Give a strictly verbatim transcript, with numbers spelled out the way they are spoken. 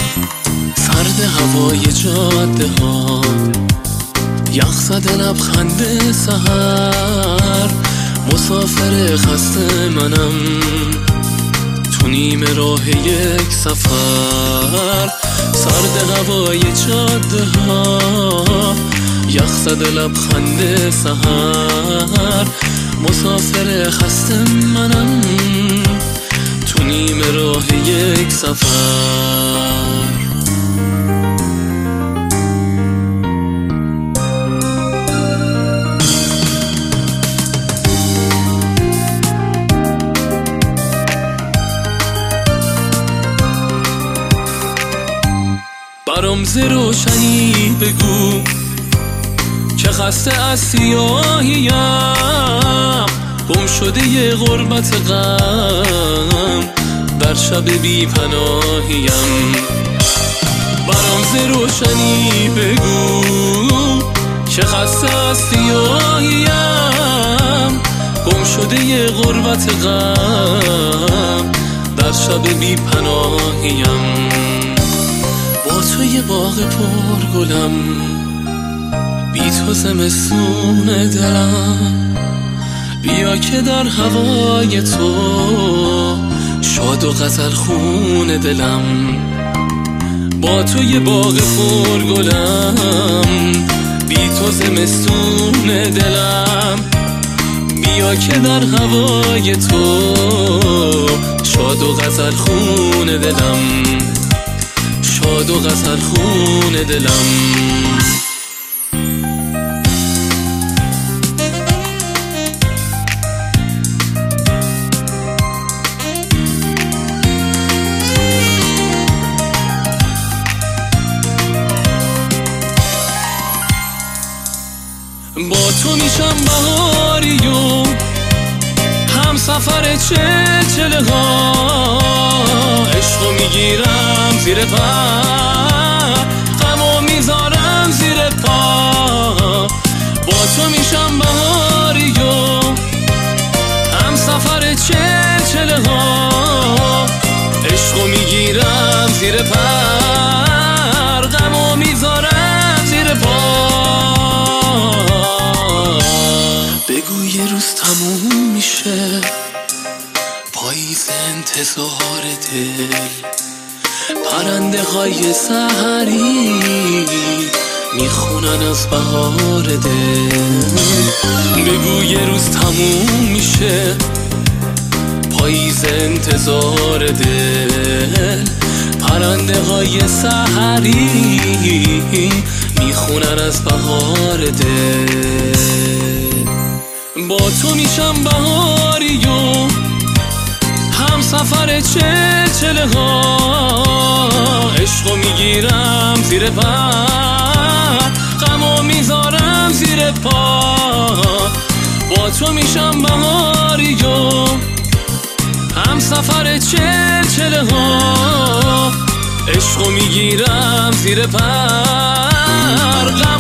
سرد هوای جاده ها، یخ زده لبخند سحر، مسافر خسته منم تو نیم راه یک سفر. سرد هوای جاده ها، یخ زده لبخند سحر، مسافر خسته منم تو نیم راه یک سفر. برام ز روشنی بگو که خسته از سیاهیم، گم شده ی غربت غم در شب بی پناهیم. برام ز روشنی بگو که خسته از سیاهیم، گم شده ی غربت غم در شب بی پناهیم. با تو یه باغ پر گلم، بی تو زمستون دلم، بیا که در هوای تو شاد و غزل خون دلم. با تو یه باغ پر گلم، بی تو زمستون دلم، بیا که در هوای تو شاد و غزل خون دلم، شاد و غزل خون دلم. با تو میشم بهاری و هم سفر چل چله ها، عشقو میگیرم زیر پر، غمو میذارم زیر پا. با تو میشم بهاری و هم سفر چل چله ها، عشقو میگیرم زیر پر، غمو میذارم زیر پا. بگو یه روز تموم میشه پاییز انتظار دل، پرنده های سحری میخونن از بهار دل. بگو یه روز تموم میشه پاییز انتظار دل، پرنده های سحری میخونن از بهار دل. با تو میشم بهاری و هم سفر چل چله ها، عشقو میگیرم زیر پر، غمو میذارم زیر پا. با تو میشم بهاری و هم سفر چل چله ها، عشقو میگیرم زیر پر.